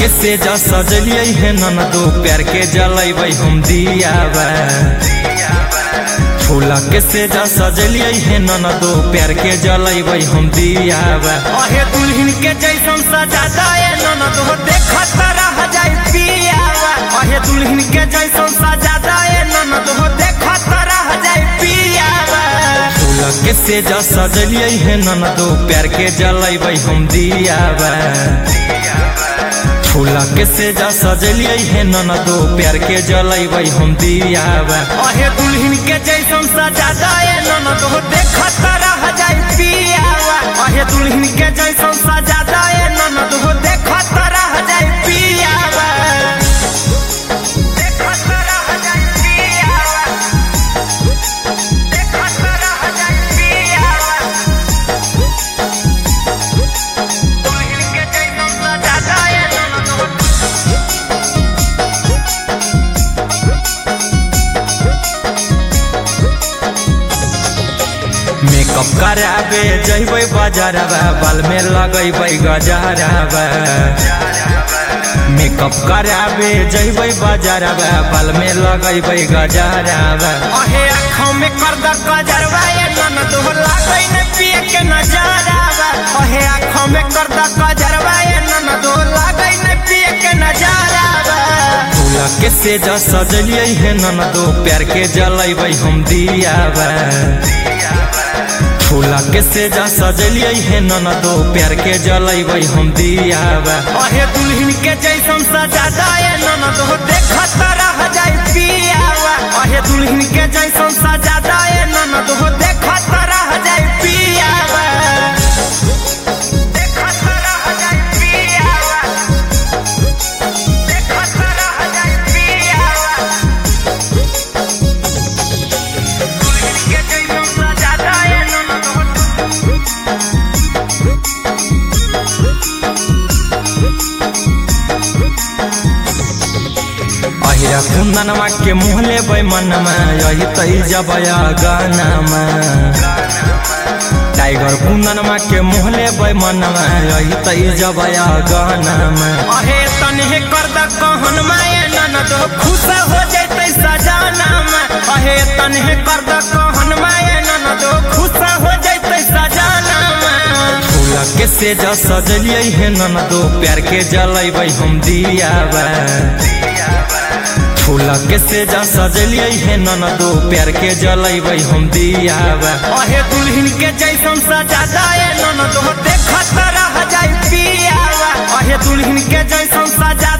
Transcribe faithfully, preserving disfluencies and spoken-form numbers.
के से जा सजलिए है ननदो प्यार के जलैबै हम दियावा। फूला के से जा सजलिए है ननदो प्यार के जलैबै हम दियावा। अहे दुल्हन के जैसन सजा दे ननदो देखत रह जाई पियावा। अहे दुल्हन के जैसन सजा दे ननदो देखत रह जाई पियावा। फूला के से जा सजलिए है ननदो प्यार के जलैबै हम दियावा। फूला के से जा सजलिए है ननदो प्यार के जलैबै हम दियावा। अहे दुल्हन के जैसन सजा दे ननदो देखत रह जाई पियावा। अहे दुल्हन के जैसन सजा दे ननदो देखत रह जाई पियावा। देखत रह जाई पियावा। देखत रह जाई पियावा। दुल्हन के जैसन सजा दे ननदो मेकअप कराबे जइबै बाजारवा बाल में लगैबै गजरावा। मेकअप कराबे जइबै बाजारवा बाल में लगैबै गजरावा। अहे आँखों में कर द कजरवा ये ननदो लागै न पिए के नजारावा। अहे आँखों में कर द कजरवा ये ननदो लागै न पिए के नजारावा। फूला के से जा सजलिए है ननदो प्यार के जलैबै हम दियावा। फूला के से जा सजलिए है ननदो प्यार के जलैबै हम दियावा। अहे दुल्हन के जैसन सजा दे ननदो देखत रह जाई पियावा। अहे दुल्हन के जैसन सजा दे ननदो देखत रह जाई पियावा। देखत रह जाई पियावा। देखत रह जाई पियावा। दुल्हन के जैसन सजा दे ननदो अहिरा कुंदनमा के मुँह लेबै मनमा यही तही जबया गानामा। टाइगर कुंदनमा के मुँह लेबै मनमा यही तही जबया गानामा। अहे तन्हे कर द कहन माये ननदो खुश हो जैते सजानामा। अहे तन्हे कर द कहन माये ननदो खुश हो जैते सजानामा। फूला के से जा सजलिए है ननदो प्यार के जलैबै हम दियावा। फूला के से जा सजलिए है ननदो प्यार के जलैबै हम दियावा। अहे दुल्हन के जैसन सजा दे ननदो देखत रह जाई पियावा। अहे दुल्हन के जैसन सजा